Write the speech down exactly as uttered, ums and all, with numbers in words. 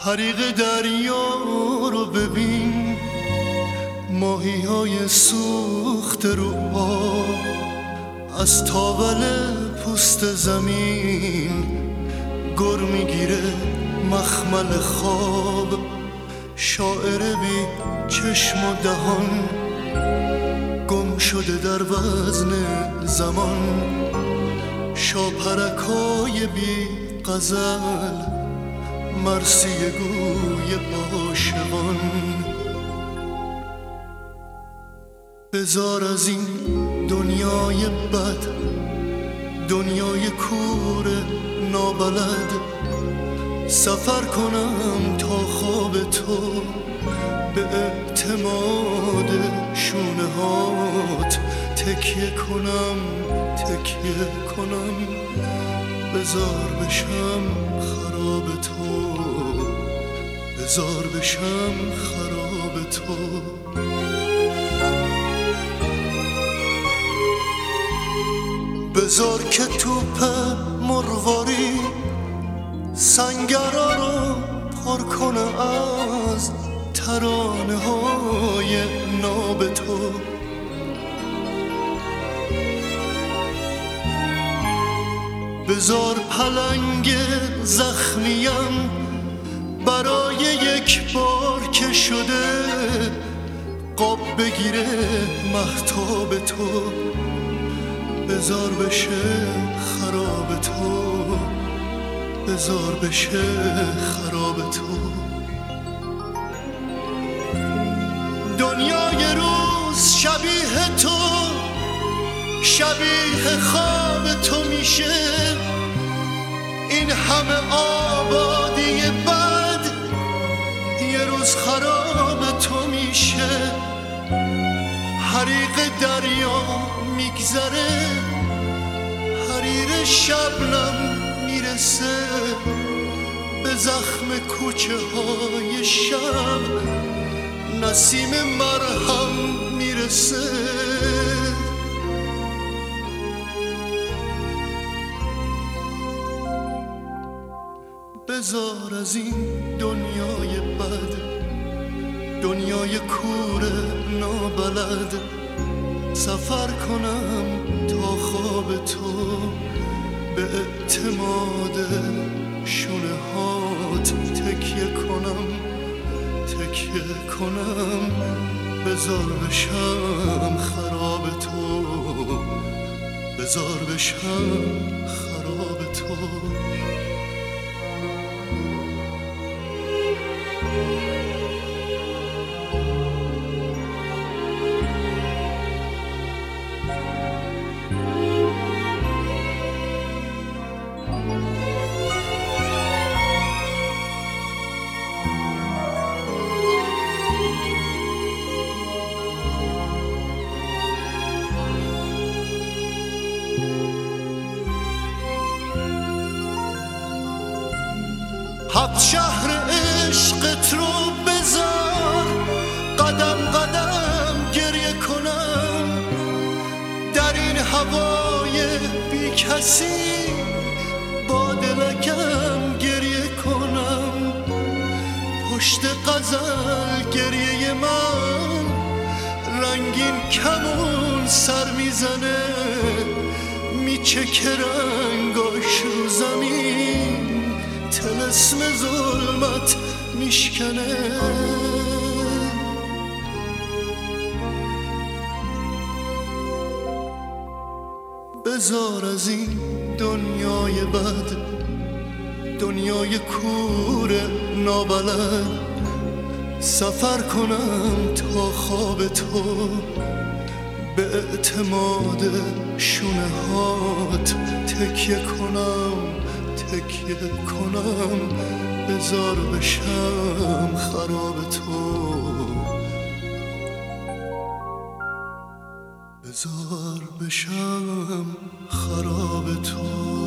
حریق دریا رو ببین، ماهی های سوخت رو آب، از تاول پوست زمین گر میگیره مخمل خواب. شاعر بی چشم و دهان گم شده در وزن زمان، شاپرکای بی غزل مرثیه گوی عاشقان. بذار از این دنیای بد، دنیای کور نابلد، سفر کنم تا خواب تو، به اعتماد شونه هات تکیه کنم تکیه کنم. بذار بشم خراب تو، بذار بشم خراب تو. بذار که توپ مرواری سنگرا رو پر کنه از ترانه های ناب تو. بذار پلنگ زخمیم برای یک بار که شده قاب بگیره مهتاب تو. بذار بشه خراب تو، بذار بشه خراب تو. دنیای روز شبیه تو، شبیه خواب تو میشه. این همه آبادی بد یه روز خراب تو میشه. حریق دریا میگذره، حریر شبنم میرسه به زخم کوچه های شب، نسیم مرهم میرسه. بذار از این دنیای بد، دنیای کور نابلد، سفر کنم تا خواب تو، به اعتماد شونه هات تکیه کنم تکیه کنم. بذار بشم خراب تو، بذار بشم خراب تو. هفت شهر عشقت رو بذار قدم قدم گریه کنم، در این هوای بی کسی با دلکم گریه کنم. پشت غزل گریه من رنگین کمون سر میزنه، میچکه رنگاش رو زمین، طلسم ظلمت میشکنه. بذار از این دنیای بد، دنیای کور نابلد، سفر کنم تا خواب تو، به اعتماد شونه هات تکیه کنم تکیه کنم. بذار بشم خراب تو، بذار بشم خراب تو.